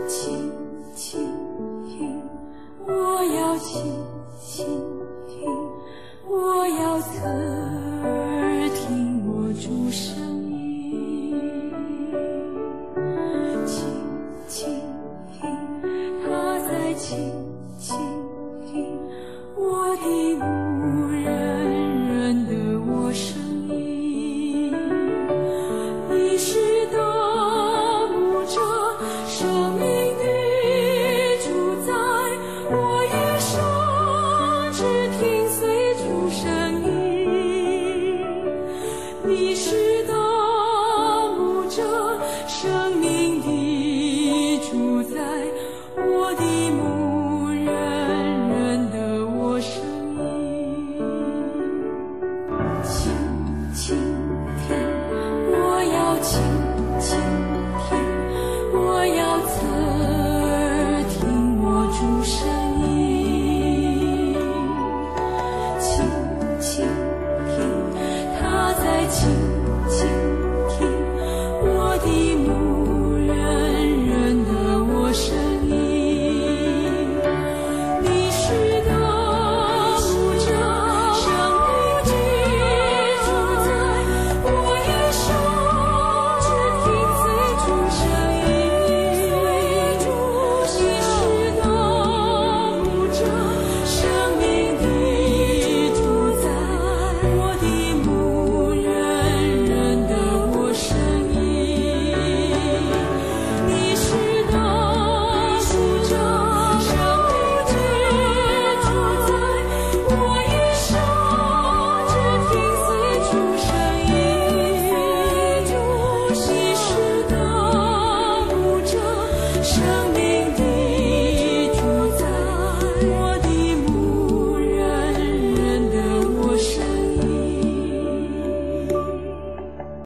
倾倾听，我要倾倾听，我要侧耳听我主声音。倾倾听，他在倾倾听我的牧人认得我声音。你是的牧者，生命的主宰，我一生只听随主声音。你是的牧者，生命的主宰，我的牧人认得我声音。倾倾听，我要倾倾听，我要侧